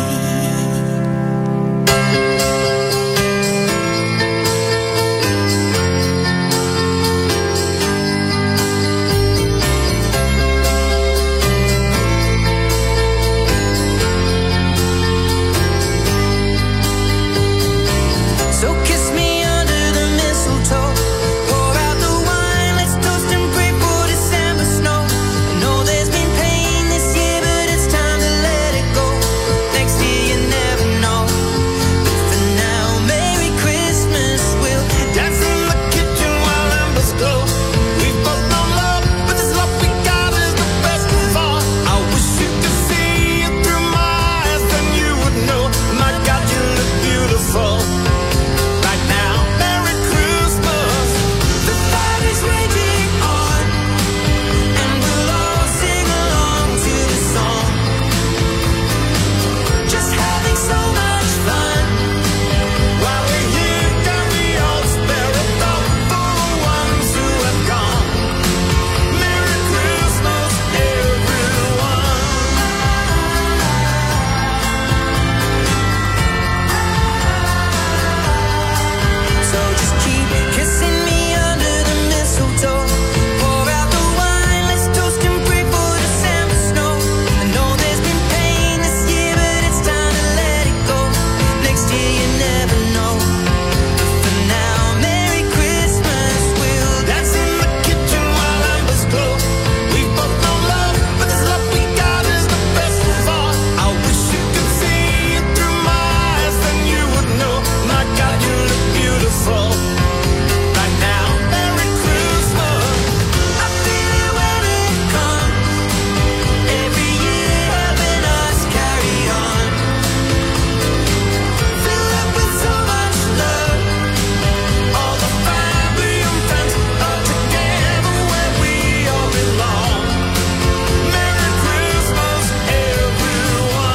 So kiss me under the mistletoe. Pour out the wine, let's toast and pray for December snow. I know there's been pain this year, but it's time to let it go. Next year you never know. But for now, Merry Christmas. We'll dance in the kitchen while embers glow. We've both known love, but this love we got is the best of all. I wish you could see it through my eyes, then you would know. My God, you look beautiful. Right now, Merry Christmas. The fight is raging on, and we'll all sing along to the song. Just having so much fun. While we're here, can we all spare a thought for the ones who have gone? Merry Christmas, everyone. So just keep kissing me under the mistletoe. Pour out the wine, let's toast and pray for December snow. I know there's been pain this year, but it's time to let it go. Next year you never know. For now, Merry Christmas. We'll dance in the kitchen while embers glow. We've both known love, but this love we got is the best of all. I wish you could see it through my eyes, then you would know. My God, you look beautiful. Right now, Merry Christmas. I feel it when it comes. Every year helping us carry on. Fill up with so much love. All the family and friends are together where we all belong. Merry Christmas, everyone.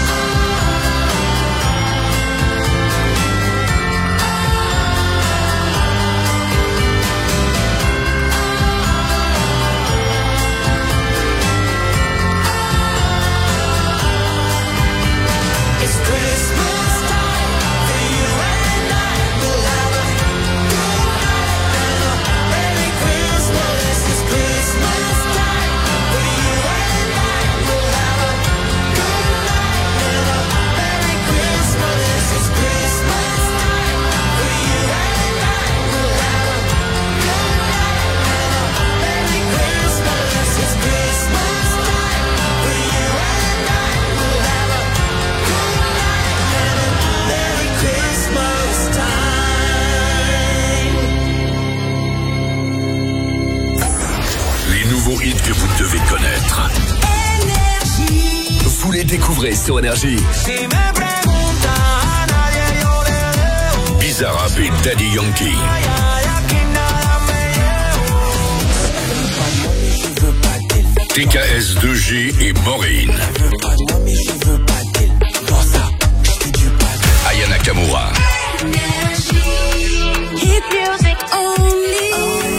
It's Christmas time for you and I. We'll have a good night and a Merry Christmas. It's Christmas time for you and I. We'll have a good night and a Merry Christmas. It's Christmas time for you and I. We'll have a good night and a Merry Christmas. It's Christmas time for you and I. We'll have a good night and a Merry Christmas time. Les nouveaux hits que vous devez connaître. Vous les découvrez sur Énergie. Bizarrap et Daddy Yankee. T K S deux G et Maureen. Aya Nakamura. Hit music only.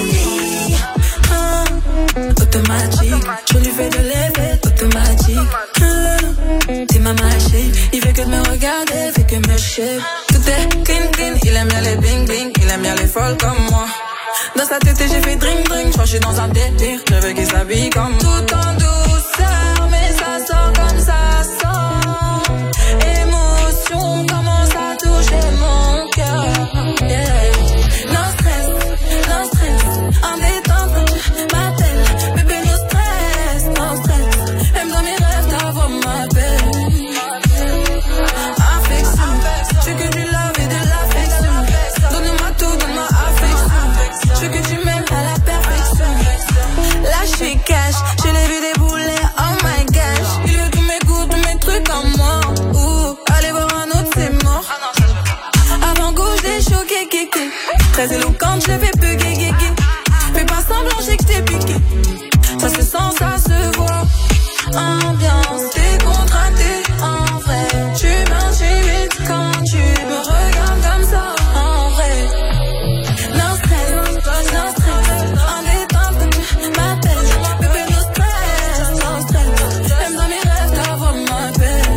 Ah, automatique, je lui fais de l'effet automatique. Ah, t'es ma machine, il fait que de me regarder, fait que me shape. Tout est clean clean, il aime bien les bling bling, il aime bien les folles comme moi. Dans sa tête j'ai fait drink drink, je crois que je suis dans un délire, je veux qu'il s'habille comme moi. Tout en douceur, mais ça sort comme ça sort. Émotion commence à toucher mon cœur. Yeah. No stress, no stress, en détente quand tu m'appelles. Bébé no stress, no stress, même dans mes rêves ta voix m'appelle. Affection, je veux que du love et de l'affection. Donne-moi tout, donne-moi affection. Je veux que tu m'aimes à la perfection. Là je suis cash, je l'ai vu débouler, oh my gosh. Il veut tous mes goûts, tous mes trucs en moi. Ouh, allez voir un autre, c'est mort. Avant gauche des choqués, kéké. Très éloquente, je l'ai fait plus gué, fais pas semblant, j'ai que t'es piqué. Ça se sent, ça se voit. Ambiance décontractée, en vrai. Tu m'intimides quand tu me regardes comme ça, en vrai. No stress, no stress, en détente quand tu m'appelles. Bébé no stress, no stress, même dans mes rêves ta voix m'appelle.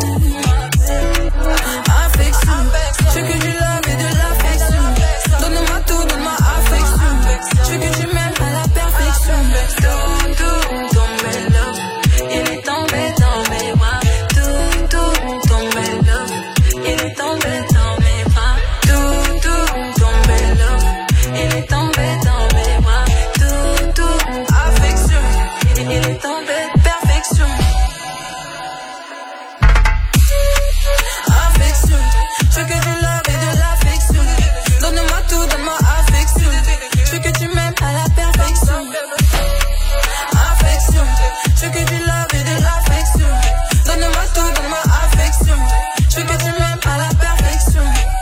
Affection, je veux que du love et de l'affection. Donne-moi tout, donne-moi affection. Je veux que tu m'aimes à la perfection. Tout, tout, tombé love, il est tombé dans mes bras. Tout, tout, tombé love, il est tombé dans mes bras. Tout, tout, tombé love, il est tombé dans mes bras. Tout, tout, affection, il est tombé perfection. Affection, je veux que du love et de l'affection. Donne-moi tout, donne-moi affection. Je veux que tu m'aimes à la perfection. Affection, je veux que du love et de l'affection. Donne-moi tout, donne-moi affection. Je veux que tu m'aimes à la perfection.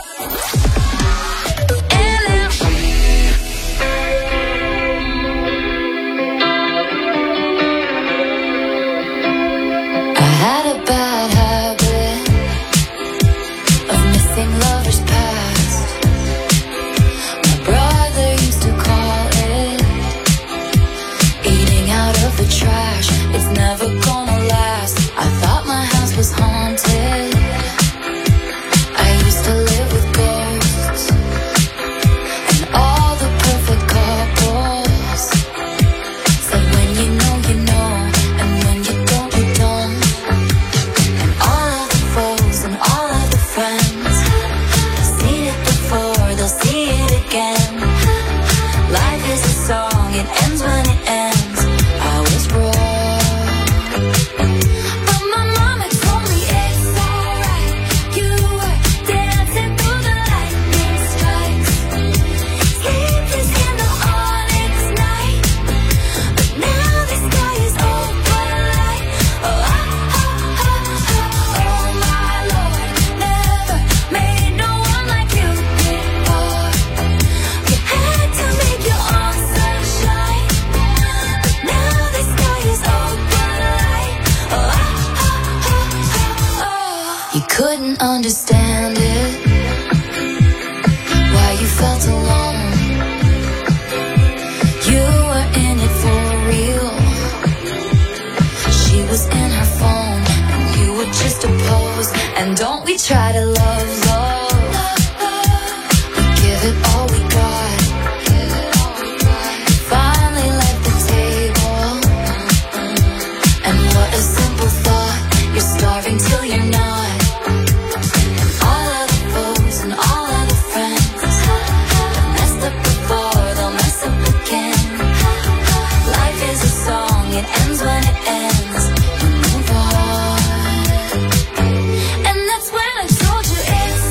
I had a bad habit of missing lovers past. My brother used to call it eating out of the trash. It's never gonna last. I thought my house was haunted. I used to live with ghosts and all the perfect couples. Said when you know, you know, and when you don't, you don't. And all of the foes and all of the friends, seen it before, they'll see it again. Life is a song, it ends when it ends. I was wrong, but my mama told me it's alright. You were dancing through the lightning strikes, sleepless in the onyx night. But now the sky is open light. Oh, oh, oh, oh, oh, oh my Lord, never made no one like you before. You had to make your own sunshine, but now the sky is open light. Oh, oh, oh, oh, oh. You couldn't understand it, why you felt alone. You were in it for real. She was in her phone, and you were just a pose. And don't we try to love, love? We give it all we got. Finally left the table, and what a simple thought. You're starving till you're not. And all of the foes and all of the friends that messed up before, they'll mess up again. Life is a song, it ends when it ends. You move on. And that's when I told you it's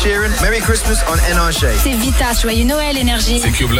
Sheeran. Merry Christmas on N R J. C'est Vita, joyeux Noël, Énergie. C'est Cube